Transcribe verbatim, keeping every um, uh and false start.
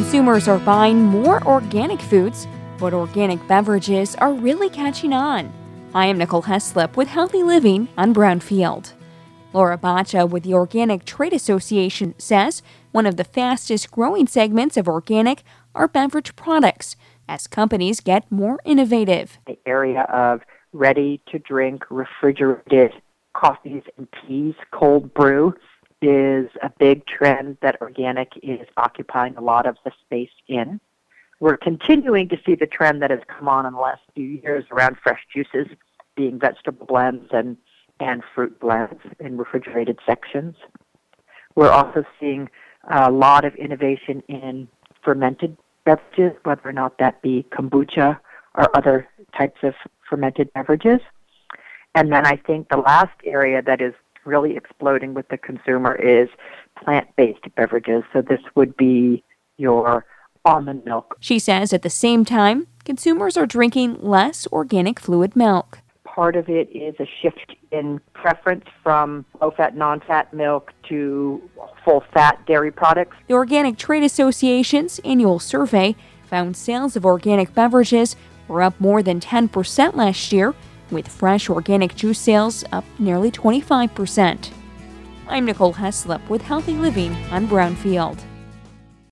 Consumers are buying more organic foods, but organic beverages are really catching on. I am Nicole Heslip with Healthy Living on Brownfield. Laura Bacha with the Organic Trade Association says one of the fastest growing segments of organic are beverage products as companies get more innovative. The area of ready-to-drink refrigerated coffees and teas, cold brew, is a big trend that organic is occupying a lot of the space in. We're continuing to see the trend that has come on in the last few years around fresh juices being vegetable blends and, and fruit blends in refrigerated sections. We're also seeing a lot of innovation in fermented beverages, whether or not that be kombucha or other types of fermented beverages. And then I think the last area that is really exploding with the consumer is plant-based beverages. So this would be your almond milk. She says at the same time, consumers are drinking less organic fluid milk. Part of it is a shift in preference from low-fat, non-fat milk to full-fat dairy products. The Organic Trade Association's annual survey found sales of organic beverages were up more than ten percent last year, with fresh organic juice sales up nearly twenty-five percent. I'm Nicole Heslip with Healthy Living on Brownfield.